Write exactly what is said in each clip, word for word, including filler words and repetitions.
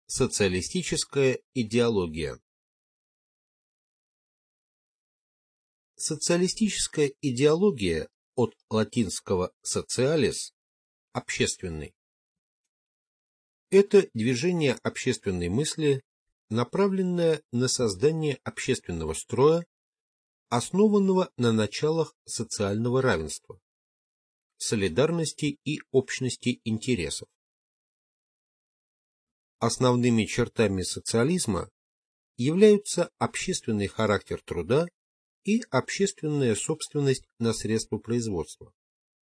Социалистическая идеология. Социалистическая идеология от латинского socialis – общественный. Это движение общественной мысли, направленное на создание общественного строя, основанного на началах социального равенства, солидарности и общности интересов. Основными чертами социализма являются общественный характер труда и общественная собственность на средства производства.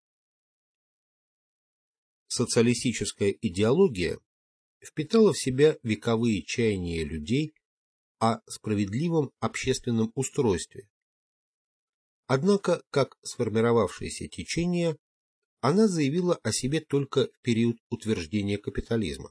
Социалистическая идеология впитала в себя вековые чаяния людей о справедливом общественном устройстве. Однако, как сформировавшееся течение, она заявила о себе только в период утверждения капитализма.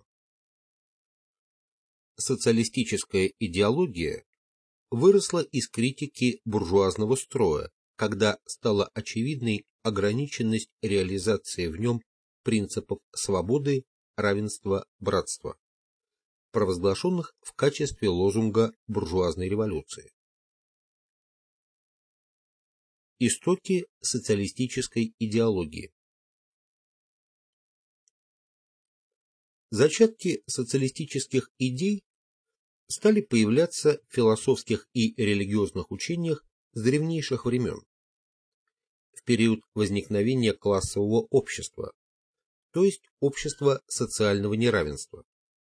Социалистическая идеология выросла из критики буржуазного строя, когда стала очевидной ограниченность реализации в нем принципов свободы, равенства, братства, провозглашенных в качестве лозунга буржуазной революции. Истоки социалистической идеологии. Зачатки социалистических идей стали появляться в философских и религиозных учениях с древнейших времен, в период возникновения классового общества, то есть общества социального неравенства.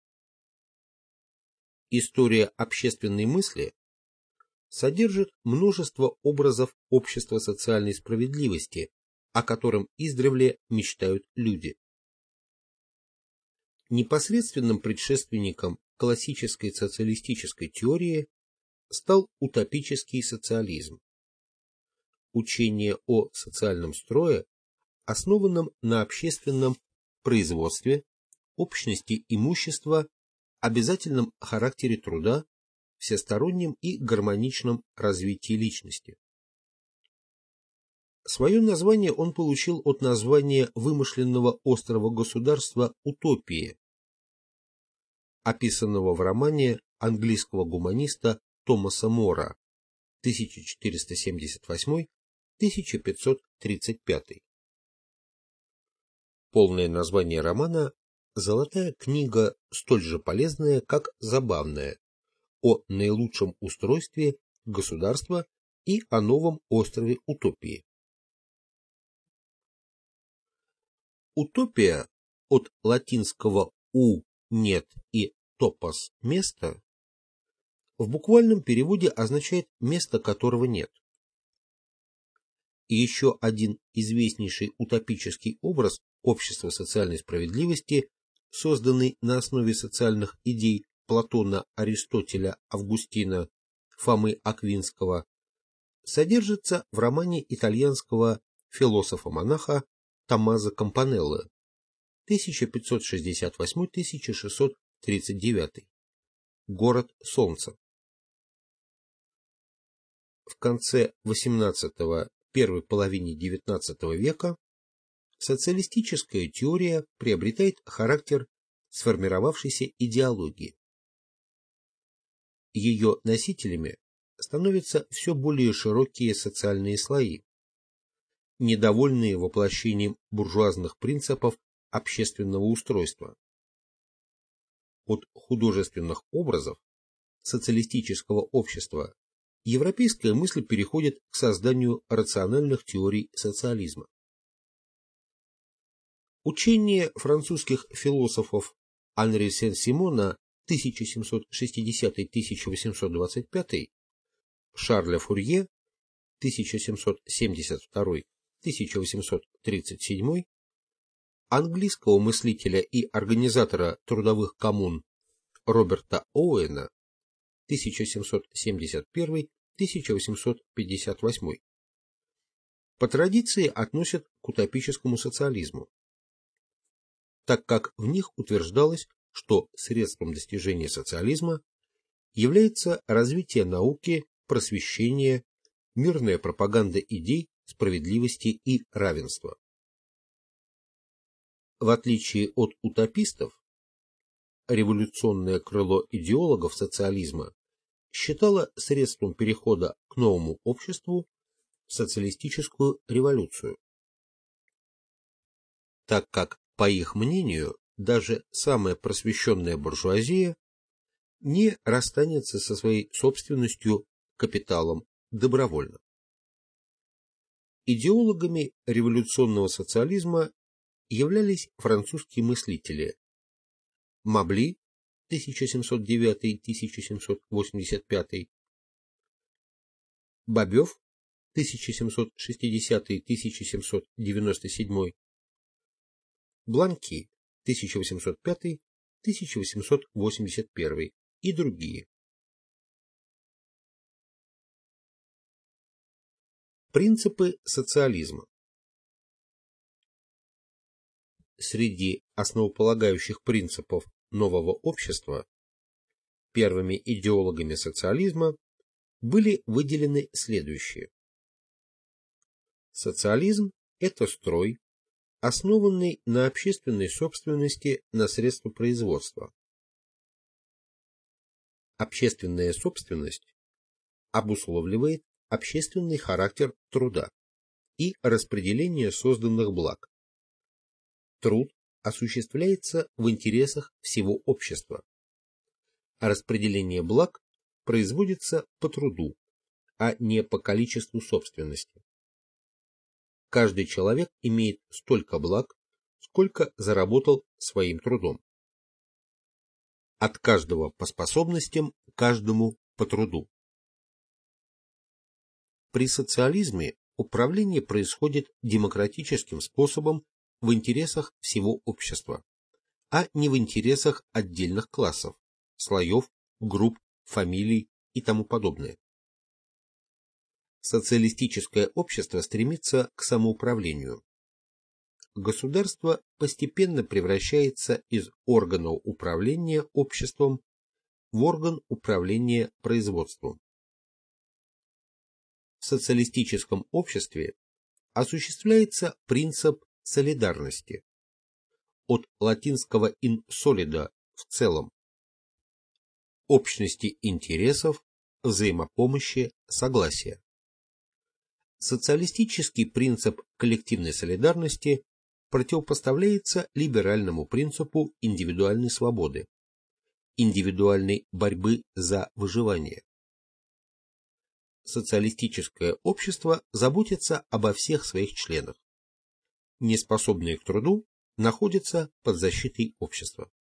История общественной мысли содержит множество образов общества социальной справедливости, о котором издревле мечтают люди. Непосредственным предшественником классической социалистической теории стал утопический социализм. Учение о социальном строе, основанном на общественном производстве, общности имущества, обязательном характере труда, всестороннем и гармоничном развитии личности. Свое название он получил от названия вымышленного острова государства Утопии, описанного в романе английского гуманиста Томаса Мора тысяча четыреста семьдесят восьмой — тысяча пятьсот тридцать пятый. Полное название романа «Золотая книга, столь же полезная, как забавная, о наилучшем устройстве государства и о новом острове Утопии». Утопия от латинского «у» — «нет» и «топос» — «место» в буквальном переводе означает «место, которого нет». И еще один известнейший утопический образ общества социальной справедливости, созданный на основе социальных идей Платона, Аристотеля, Августина, Фомы Аквинского, содержится в романе итальянского философа-монаха Томмазо Кампанеллы тысяча пятьсот шестьдесят восьмой — тысяча шестьсот тридцать девятый «Город солнца». В конце восемнадцатого — первой половине девятнадцатого века социалистическая теория приобретает характер сформировавшейся идеологии. Ее носителями становятся все более широкие социальные слои, недовольные воплощением буржуазных принципов общественного устройства. От художественных образов социалистического общества европейская мысль переходит к созданию рациональных теорий социализма. Учение французских философов Анри Сен-Симона тысяча семьсот шестидесятый — тысяча восемьсот двадцать пятый, Шарля Фурье тысяча семьсот семьдесят второй — тысяча восемьсот тридцать седьмой, английского мыслителя и организатора трудовых коммун Роберта Оуэна тысяча семьсот семьдесят первый — тысяча восемьсот пятьдесят восьмой, по традиции относят к утопическому социализму, так как в них утверждалось, что средством достижения социализма является развитие науки, просвещение, мирная пропаганда идей справедливости и равенства. В отличие от утопистов, революционное крыло идеологов социализма считало средством перехода к новому обществу социалистическую революцию, так как, по их мнению, даже самая просвещенная буржуазия не расстанется со своей собственностью, капиталом, добровольно. Идеологами революционного социализма являлись французские мыслители Мабли тысяча семьсот девятый — тысяча семьсот восемьдесят пятый, Бобёв тысяча семьсот шестидесятый — тысяча семьсот девяносто седьмой, Бланки тысяча восемьсот пятый — тысяча восемьсот восемьдесят первый и другие. Принципы социализма. Среди основополагающих принципов нового общества первыми идеологами социализма были выделены следующие. Социализм – это строй, основанный на общественной собственности на средства производства. Общественная собственность обусловливает общественный характер труда и распределение созданных благ. Труд осуществляется в интересах всего общества, а распределение благ производится по труду, а не по количеству собственности. Каждый человек имеет столько благ, сколько заработал своим трудом. От каждого по способностям, каждому по труду. При социализме управление происходит демократическим способом в интересах всего общества, а не в интересах отдельных классов, слоев, групп, фамилий и тому подобное. Социалистическое общество стремится к самоуправлению. Государство постепенно превращается из органа управления обществом в орган управления производством. В социалистическом обществе осуществляется принцип солидарности, от латинского in solida в целом, общности интересов, взаимопомощи, согласия. Социалистический принцип коллективной солидарности противопоставляется либеральному принципу индивидуальной свободы, индивидуальной борьбы за выживание. Социалистическое общество заботится обо всех своих членах. Неспособные к труду находятся под защитой общества.